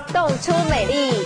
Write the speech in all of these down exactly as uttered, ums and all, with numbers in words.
动出美丽。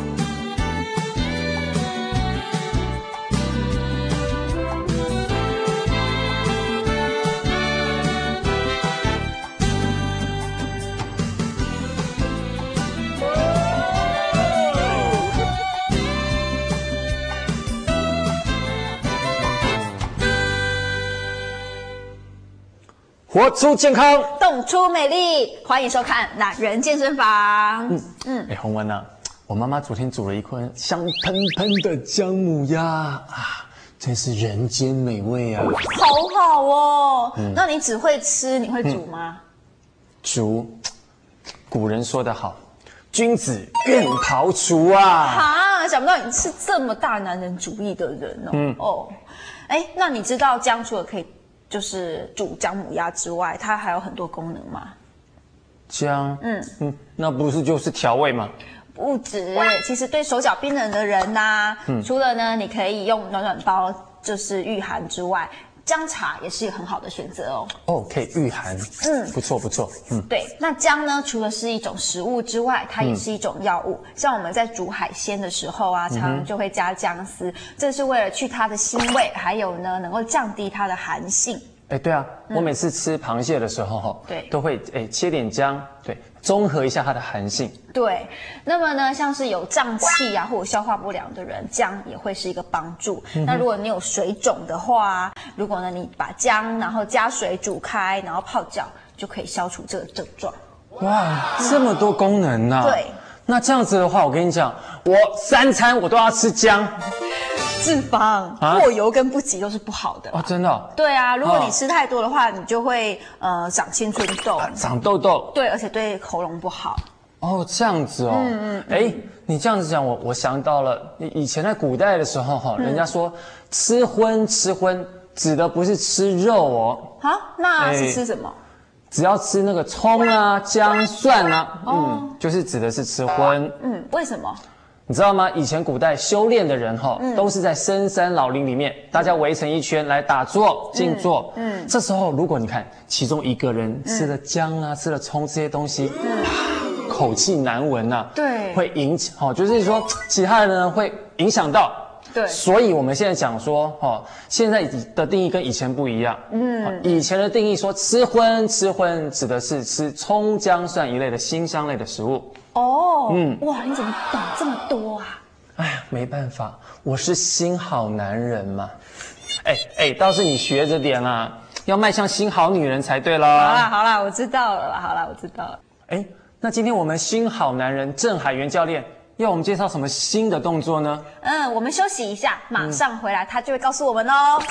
活出健康， 动出美丽，欢迎收看《懒人健身房》。 嗯嗯，哎，洪文啊，我妈妈昨天煮了一盆香喷喷的姜母鸭啊，真是人间美味啊！ 好好哦，嗯、那你只会吃，你会煮吗？嗯、 煮，古人说得好，君子愿庖厨啊！ 哈，想不到你是这么大男人主义的人哦。嗯哦，哎，那你知道姜除了可以就是煮姜母鸭之外，它还有很多功能吗？ 姜，嗯嗯，那不是就是调味吗？ 不止，其实对手脚冰冷的人呐、啊，嗯、除了呢，你可以用暖暖包就是御寒之外，姜茶也是一个很好的选择哦。 哦，可以御寒，嗯，不错不错，嗯， 对。那姜呢，除了是一种食物之外，它也是一种药物。嗯、像我们在煮海鲜的时候啊，常常就会加姜丝，嗯、这是为了去它的腥味，还有呢，能够降低它的寒性。 哎，对啊，嗯、我每次吃螃蟹的时候，哈，对，都会哎切点姜，对，中和一下它的寒性。 对，那么呢，像是有胀气啊或者消化不良的人，姜也会是一个帮助。嗯、那如果你有水肿的话，如果呢你把姜然后加水煮开，然后泡脚，就可以消除这个症状。 哇，这么多功能啊！ 对， 那这样子的话，我跟你讲，我三餐我都要吃姜。 脂肪、过油跟不及都是不好的哦，真的、哦。 对啊，如果你吃太多的话，你就会呃长青春痘、 啊，长痘痘。 对，而且对喉咙不好。 哦，这样子哦。嗯嗯。哎、嗯，你这样子讲，我我想到了，以前在古代的时候哈，嗯、人家说吃荤吃荤，指的不是吃肉哦。 啊，那是吃什么？ 只要吃那个葱啊、姜、蒜啊，哦、嗯，就是指的是吃荤。 嗯，为什么？ 你知道吗？以前古代修炼的人哈，嗯、都是在深山老林里面，大家围成一圈来打坐、静坐。嗯，嗯这时候如果你看其中一个人吃了姜啊、嗯、吃了葱这些东西，嗯、口气难闻呐、啊，对，会影响哦，就是说其他人呢会影响到。对，所以我们现在讲说，哦，现在的定义跟以前不一样。嗯，以前的定义说吃荤，吃荤指的是吃葱、姜、蒜一类的辛香类的食物。 哦，嗯，哇，你怎么懂这么多啊？ 哎呀，没办法，我是新好男人嘛。哎哎，倒是你学着点啦，要迈向新好女人才对啦。 好啦好啦，我知道了啦，好啦，我知道了。 哎，那今天我们新好男人郑海源教练要我们介绍什么新的动作呢？ 嗯，我们休息一下，马上回来，嗯、他就会告诉我们哦。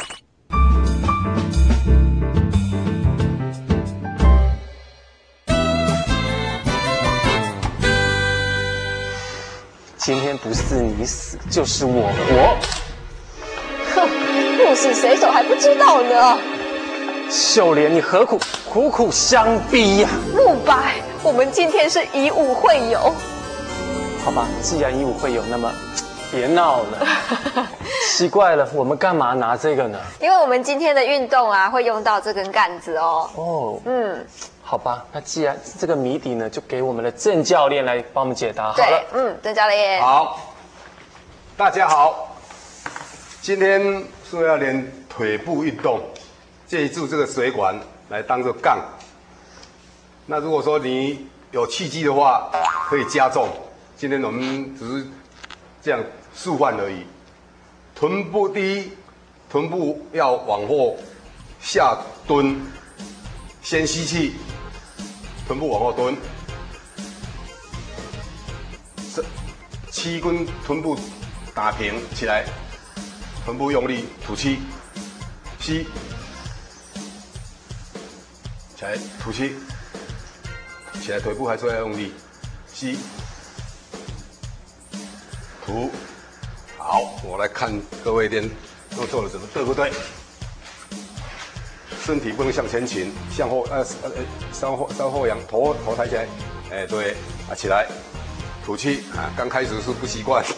今天不是你死，就是我活。 哼，鹿死谁手还不知道呢。 秀莲，你何苦苦苦相逼呀、啊？ 慕白，我们今天是以武会友。 好吧，既然以武会友，那么别闹了。奇怪了，我们干嘛拿这个呢？ 因为我们今天的运动啊，会用到这根杆子哦。哦， 嗯。好吧，那既然这个谜底呢，就给我们的郑教练来帮我们解答好了。 嗯，郑教练。 好，大家好，今天是要练腿部运动，借助这个水管来当做杠。那如果说你有气机的话，可以加重。今天我们只是这样示范而已。臀部第一，臀部要往后下蹲，先吸气。臀部往后蹲，七根臀部打平起来，臀部用力吐气，吸，起来吐气，起来腿部还是要用力，吸，吐，好，我来看各位练都做的怎么对不对？身体不能向前倾，向后呃呃稍后稍后仰，头头抬起来，哎、欸、对啊起来，吐气啊，刚开始是不习惯，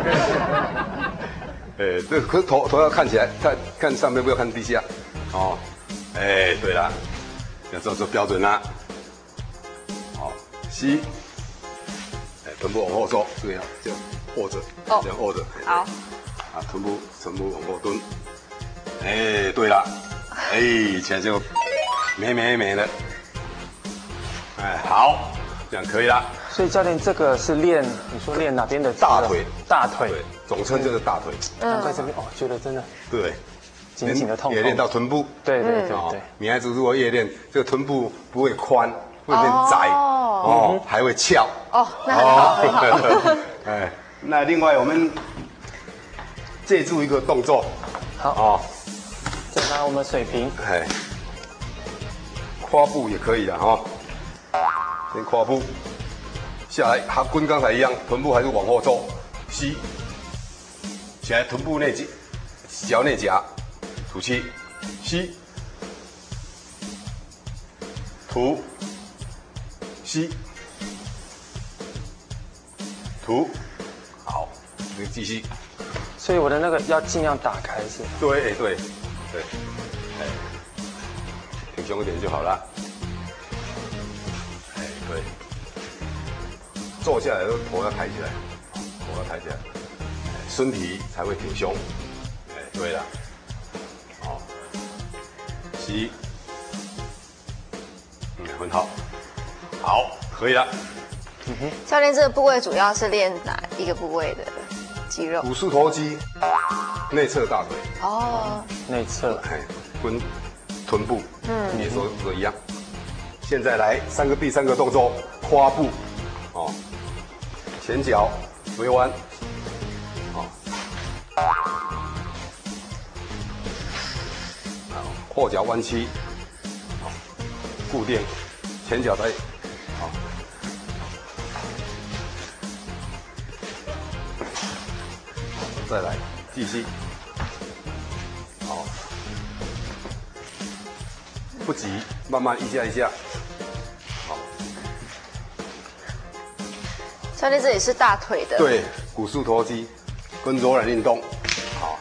哎、欸、这可是头头要看起来，看看上面不要看地下，哦，哎、欸、对了，要做做标准啦，好吸臀部往后收，这样这样握着， 哦这样握着。 好， 啊，臀部臀部往后蹲。哎，对了，哎，起来就美美美的。哎，好，这样可以了。 所以教练，这个是练，你说练哪边的大腿？ 大腿， 对，总称就是大腿。 难怪这边哦，觉得真的对， 紧紧的痛痛， 也练到臀部。 对对对哦对， 女孩子如果夜练，这个臀部不会宽，会变窄，哦，还会翘。 哦，那很好很好。 哎，那另外我们借助一个动作， 好哦， 再拿我们水瓶， 哎，胯部也可以的哈，先胯部下来，它跟刚才一样，臀部还是往后收，吸起来，臀部内夹，脚内夹，吐气，吸，吐，吸，吐，好，你继续。 所以我的那个要尽量打开是。 对对对，哎，挺胸一点就好了。哎，对，坐下来的时候头要抬起来，头要抬起来，哎身体才会挺胸。哎，对了，好，吸，嗯，很好，好，可以了。 教练，这个部位主要是练哪一个部位的肌肉？ 股四头肌，内侧大腿。 哦， 内侧， 哎，跟臀部，嗯，也说说一样。现在来三个第三个动作，胯部，哦，前脚微弯，哦，后脚弯曲，哦，固定，前脚再，好，再来继续。好，不急，慢慢一下一下。好， 教练，这也是大腿的。 对，股四头肌跟柔软运动。好，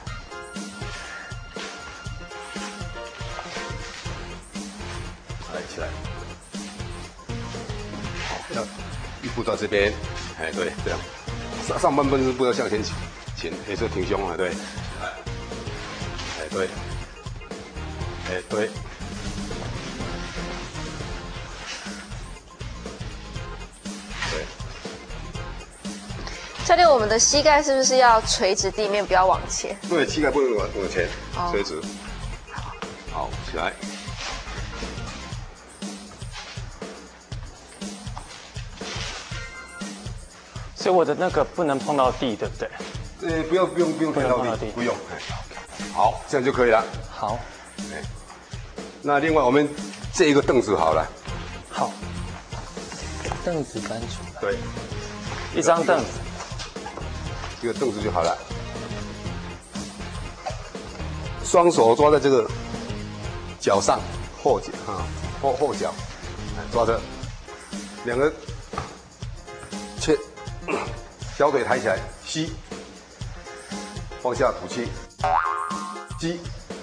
来起来。好，要一步到这边，哎，对，这样。上上半身不要向前倾，前也是挺胸啊，对。哎，对。哎，对。对。 教练，我们的膝盖是不是要垂直地面，不要往前？ 对，膝盖不能往往前， 哦垂直。好，起来。 所以我的那个不能碰到地，对不对？ 呃，不用不用不用碰到地， 不用碰到地不用。哎，好，这样就可以了。 好， 哎，那另外我们这一个凳子好了。 好，凳子搬出来， 对， 一张凳子， 这个凳子就好了。双手抓在这个脚上，后脚啊，后后脚，哎抓着，两个切，小腿抬起来，吸，放下吐气，吸，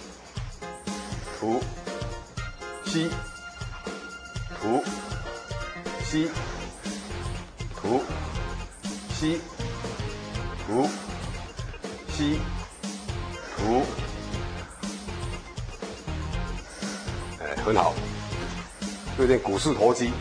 吐，吸，吐，吸，吐，吸，吐，吸，吐。哎，很好，有点股四头肌。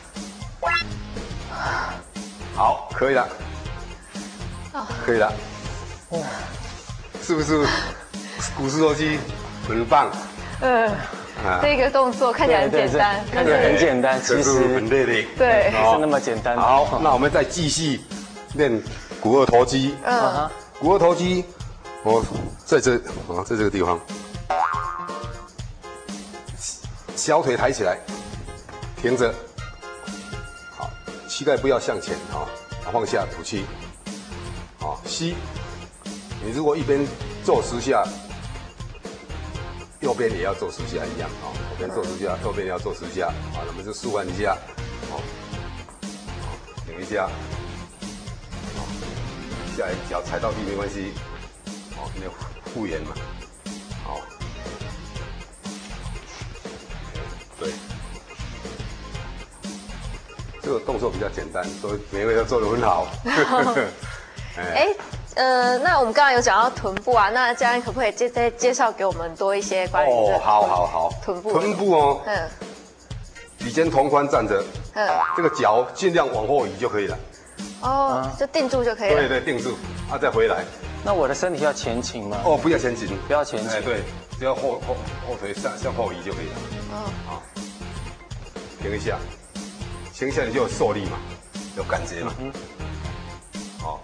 好，可以了，可以了。哇，是不是股四头肌很棒？ 嗯， 啊， 这个动作看起来很简单， 看起来很简单，其可是实很累的。 对不是那么简单的。 好，那我们再继续练股二头肌。 啊哈， 股二头肌，我在这啊，在这个地方，小腿抬起来，停着，好，膝盖不要向前啊，放下吐气，好，吸。你如果一边做十下，右边也要做十下一样啊，左边做十下，右边也要做十下，好，那么就舒缓一下，好，停一下，好，下来脚踩到地没关系，好，没有复原嘛，好，对， 这个动作比较简单，所以每位都做得很好。 哎，呃，那我们刚刚有讲到臀部啊，那教练可不可以介再介绍给我们多一些关于哦，好好好， 臀部？ 臀部哦， 嗯， 比肩同宽站着， 嗯， 这个脚尽量往后移就可以了。 哦，就定住就可以了。 对对，定住，啊，再回来。 那我的身体要前倾吗？ 哦，不要前倾， 不要前倾。 哎，对，只要后后后腿向向后移就可以了。 嗯， 好，停一下，停一下你就有受力嘛，有感觉嘛。嗯。好，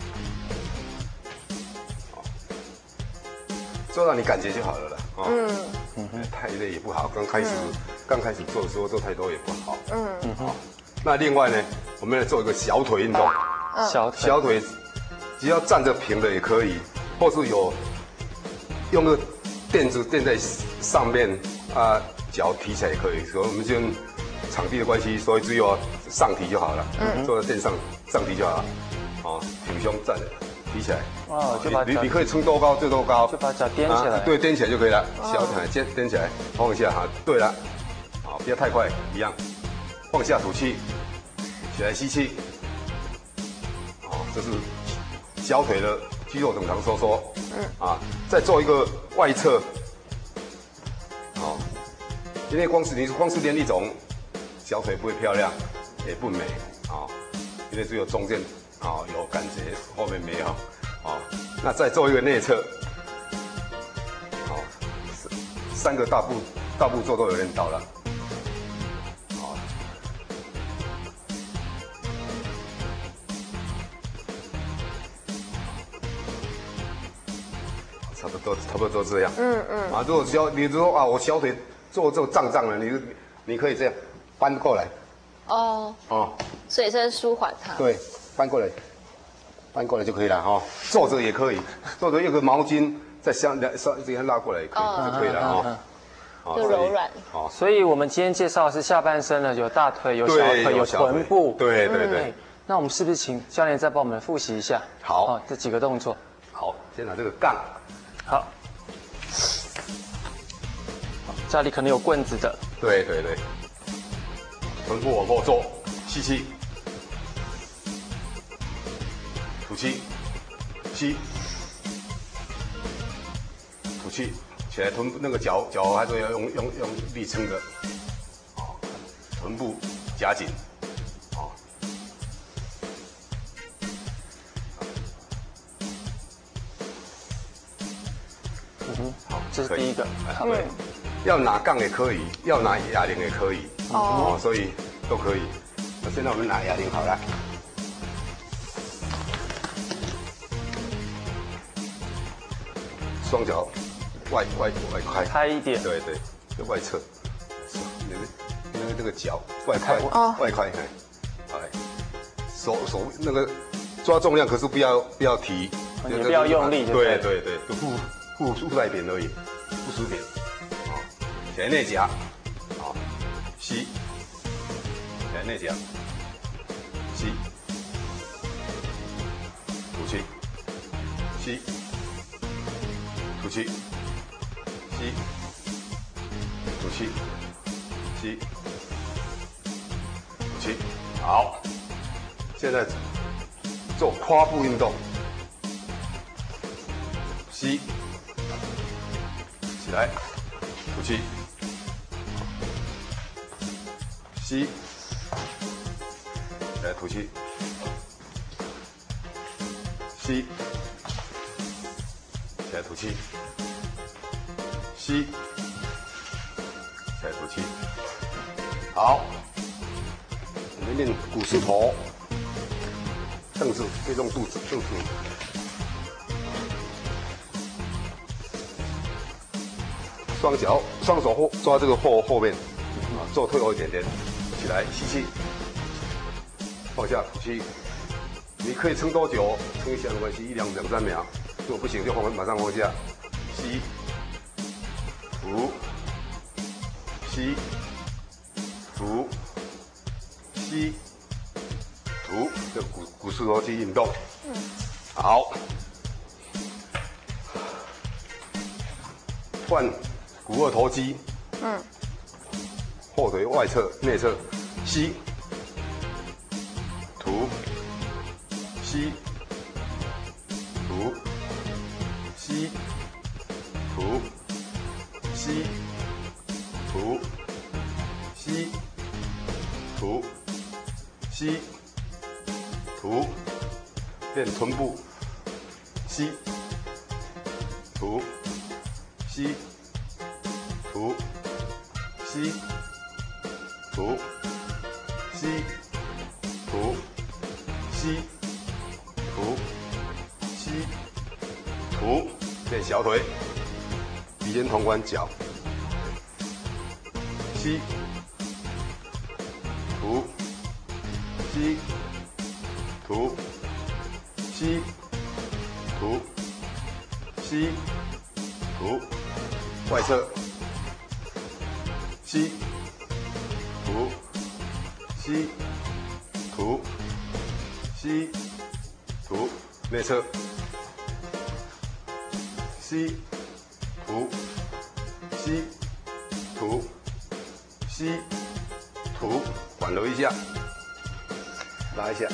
好，做到你感觉就好了啦。嗯嗯，太累也不好，刚开始刚开始做的时候做太多也不好。嗯嗯。好，那另外呢，我们来做一个小腿运动。 小腿小腿。只要站着平的也可以，或是有用个垫子垫在上面啊，脚提起来也可以。所以我们就场地的关系，所以只有上提就好了。嗯，坐在垫上上提就好了。哦，挺胸站着，提起来。 哦，就把你你可以撑多高就多高， 就把脚踮起来。 啊、对，踮起来就可以了。小腿踮踮起来，放下哈。对了，好，不要太快，一样。放下吐气，起来吸气。哦，这是。小腿的肌肉整肠收缩，嗯啊，再做一个外侧，哦，因为光是你光是练一种，小腿不会漂亮，也不美啊，因为只有中间啊有感觉，后面没有，啊，那再做一个内侧，好，三个大步大步做都有练到了。差不多，差不多都这样。嗯嗯。啊，如果小，你如果啊，我小腿做这个胀胀的，你你可以这样搬过来。哦。哦。 所以是舒缓它。 对，搬过来，搬过来就可以了哈。坐着也可以，坐着用个毛巾再向上这样拉过来也可以，就可以了哈。 就柔软。 好，所以我们今天介绍的是下半身呢，有大腿，有小腿，有臀部。 对对对。 那我们是不是请教练再帮我们复习一下？ 好， 这几个动作。 好，先拿这个杠。 好，家里可能有棍子的。 对对对，臀部往后坐，吸气，吐气，吸，吐气，起来臀那个脚脚还是要用用用力撑着，臀部夹紧，好。 嗯，好，这是第一个。 对，要拿杠也可以，要拿哑铃也可以，哦，所以都可以。那现在我们拿哑铃好了，双脚外外外开， 开一点， 对对，就外侧，因为因为这个脚外开，外开，哎，手手那个抓重量，可是不要不要提， 也不要用力， 对对对，就护护护在点而已，不输点，好，起来内夹，好，吸，起来内夹，吸，吐气，吸，吐气，吸，吐气，吸，吐气，好，现在做胯部运动，吸。起来，吐气，吸，起来吐气，吸，起来吐气，吸，起来吐气。好，我们练股四头，正住，可以用肚子，正住。双脚、双手后抓这个后后面，啊，做退后一点点，起来吸气，放下吐气。你可以撑多久？撑一下没关系，一两两三秒。如果不行就放马上放下，吸，吐，吸，吐，吸，吐，这股股四头肌运动。嗯。好。换。股二头肌，嗯，后腿外侧、内侧，吸， 吸，吐，吸，吐，吸，吐，吸，吐，吸，吐，练臀部，吸，吐，吸，吐，吸，吐，吸，吐，吸，吐，吸，吐，练小腿，鼻尖同关脚，吸，吐，吸，吐，吸，吐，吸，吐，外侧，吸，吐，吸，吐，吸，吐，内侧，吸，吐，吸，吐，吸，吐，缓揉一下，拉一下，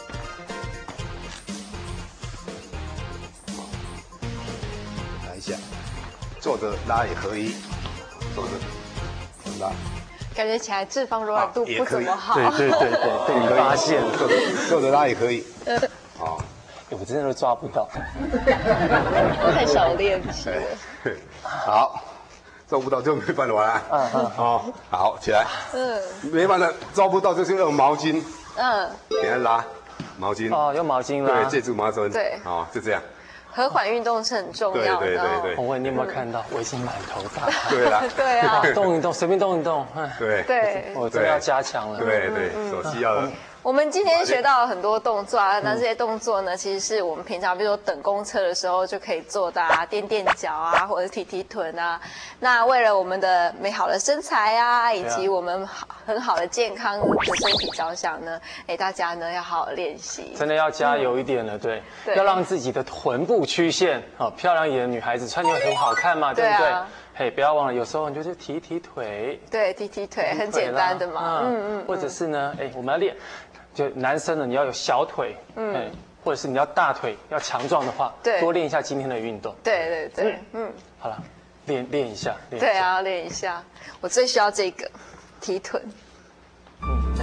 拉一下，坐着拉也可以，坐着拉。 感觉起来脂肪柔软度不怎么好。 对对对对，被你发现了。 坐着坐着拉也可以。哦， 我真的都抓不到。 太少练习了。 好，抓不到就没办法了。嗯嗯。哦，好，起来。 嗯。 没办法，抓不到就是用毛巾。 嗯。 给它拉，毛巾。 哦，用毛巾拉。 对，借助毛巾。 对。 哦，就这样。 和缓运动是很重要的。 对对对对。 洪文，你有没有看到？我已经满头大汗。 对啦。 对啊。 动一动，随便动一动。 对。 对。 我真的要加强了。 对对，手机要。 我们今天学到了很多动作啊，那这些动作呢，其实是我们平常比如说等公车的时候就可以做的啊，垫垫脚啊，或者踢踢臀啊。那为了我们的美好的身材啊，以及我们好很好的健康的身体着想呢，哎，大家呢要好好练习， 真的要加油一点了，对， 对要让自己的臀部曲线好漂亮一点的女孩子穿起来很好看嘛，对不对？嘿，不要忘了，有时候你就去提提腿， 对，踢踢腿很简单的嘛， 嗯嗯，或者是呢，哎，我们要练。就男生呢，你要有小腿，嗯，或者是你要大腿要强壮的话， 对， 多练一下今天的运动。 对对对，嗯， 好了，练练一下，练对啊，练一下。我最需要这个提臀。嗯。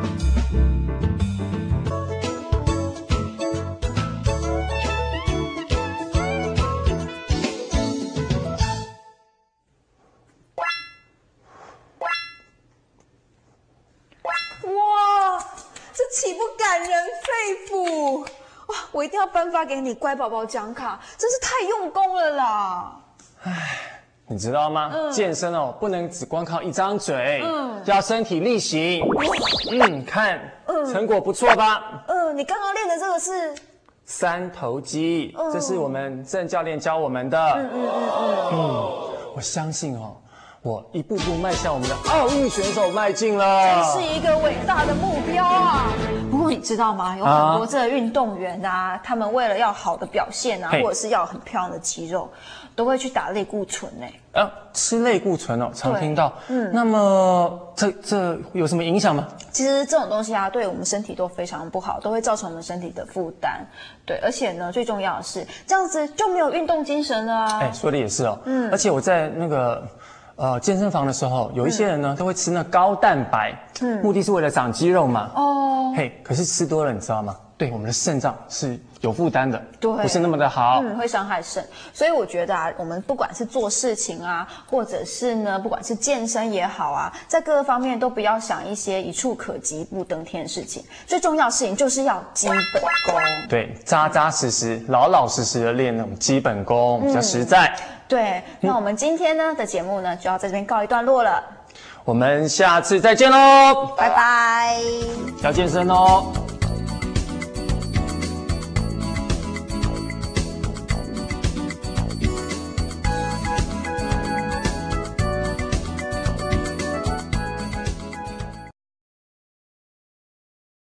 岂不感人肺腑？哇！我一定要颁发给你乖宝宝奖卡，真是太用功了啦！ 唉，你知道吗？嗯、健身哦，不能只光靠一张嘴，嗯，要身体力行。嗯，看，嗯，成果不错吧？ 嗯，你刚刚练的这个是三头肌，嗯、这是我们郑教练教我们的。嗯嗯嗯嗯。嗯，我相信哦。我一步步迈向我们的奥运选手迈进了， 这是一个伟大的目标啊！不过你知道吗？有很多这个运动员啊，他们为了要好的表现啊，或者是要很漂亮的肌肉，都会去打类固醇呢。 啊，吃类固醇哦，常听到。嗯，那么这这有什么影响吗？ 其实这种东西啊，对我们身体都非常不好，都会造成我们身体的负担。对，而且呢，最重要的是，这样子就没有运动精神了啊。 哎，说的也是哦。嗯，而且我在那个。呃，健身房的时候，有一些人呢、嗯、都会吃那高蛋白，嗯，目的是为了长肌肉嘛。哦，嘿，可是吃多了，你知道吗？对我们的肾脏是有负担的， 对， 不是那么的好， 嗯，会伤害肾。所以我觉得啊，我们不管是做事情啊，或者是呢，不管是健身也好啊，在各个方面都不要想一些一触可及、不登天的事情。最重要的事情就是要基本功， 对，扎扎实实、老老实实的练那种基本功，比较实在。嗯对，那我们今天呢的节目呢，就要在这边告一段落了。 我们下次再见喽， 拜拜。 要健身哦。